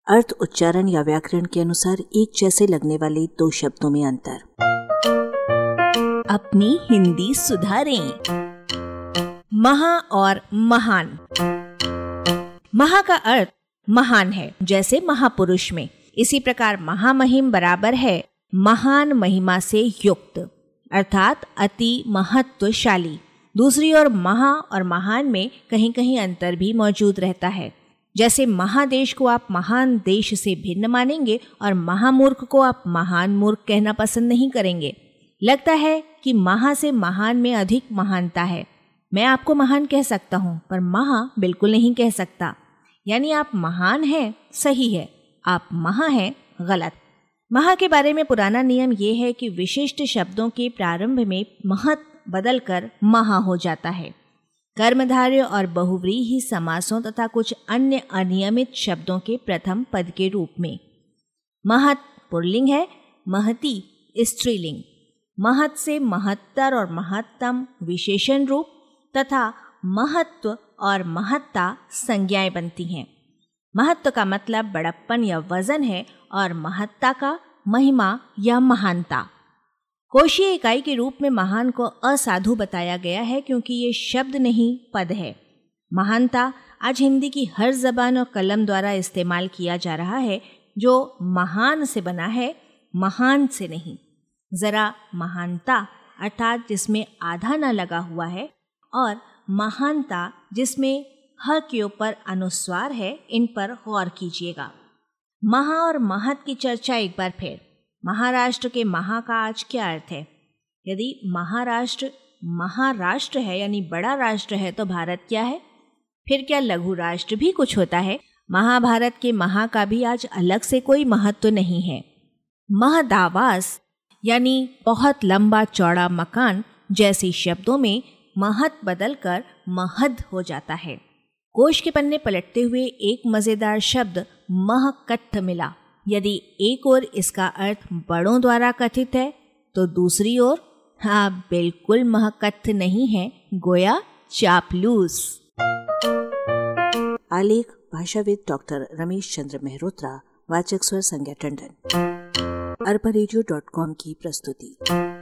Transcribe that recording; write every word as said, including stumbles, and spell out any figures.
अर्थ, उच्चारण या व्याकरण के अनुसार एक जैसे लगने वाले दो शब्दों में अंतर। अपनी हिंदी सुधारें। महा और महान। महा का अर्थ महान है, जैसे महापुरुष में। इसी प्रकार महामहिम बराबर है महान महिमा से युक्त, अर्थात अति महत्वशाली। दूसरी ओर महा और महान में कहीं कहीं अंतर भी मौजूद रहता है। जैसे महादेश को आप महान देश से भिन्न मानेंगे और महामूर्ख को आप महान मूर्ख कहना पसंद नहीं करेंगे। लगता है कि महा से महान में अधिक महानता है। मैं आपको महान कह सकता हूँ, पर महा बिल्कुल नहीं कह सकता। यानी आप महान हैं, सही है, आप महा हैं, गलत। महा के बारे में पुराना नियम ये है कि विशिष्ट शब्दों के प्रारंभ में महत बदलकर महा हो जाता है। कर्मधारय और बहुव्रीहि समासों तथा कुछ अन्य अनियमित शब्दों के प्रथम पद के रूप में। महत पुल्लिंग है, महती स्त्रीलिंग। महत से महत्तर और महत्तम विशेषण रूप तथा महत्व और महत्ता संज्ञाएं बनती हैं। महत्व का मतलब बड़प्पन या वजन है और महत्ता का महिमा या महानता। कोशीय इकाई के रूप में महान को असाधु बताया गया है, क्योंकि ये शब्द नहीं पद है। महानता आज हिंदी की हर जबान और कलम द्वारा इस्तेमाल किया जा रहा है, जो महान से बना है, महान से नहीं। जरा महानता अर्थात जिसमें आधा न लगा हुआ है, और महानता जिसमें ह के ऊपर अनुस्वार है, इन पर गौर कीजिएगा। महा और महत की चर्चा एक बार फिर। महाराष्ट्र के महा का आज क्या अर्थ है? यदि महाराष्ट्र महाराष्ट्र है यानी बड़ा राष्ट्र है, तो भारत क्या है? फिर क्या लघु राष्ट्र भी कुछ होता है? महाभारत के महा का भी आज अलग से कोई महत्व नहीं है। महदावास यानी बहुत लंबा चौड़ा मकान जैसे शब्दों में महत बदलकर महद हो जाता है। कोश के पन्ने पलटते हुए एक मजेदार शब्द महकत्थ मिला। यदि एक ओर इसका अर्थ बड़ों द्वारा कथित है, तो दूसरी ओर हाँ बिल्कुल महकत्थ नहीं है, गोया चापलूस। आलेख भाषाविद डॉक्टर रमेश चंद्र मेहरोत्रा, वाचक स्वर संज्ञा टंडन। अरबा रेडियो डॉट कॉम की प्रस्तुति।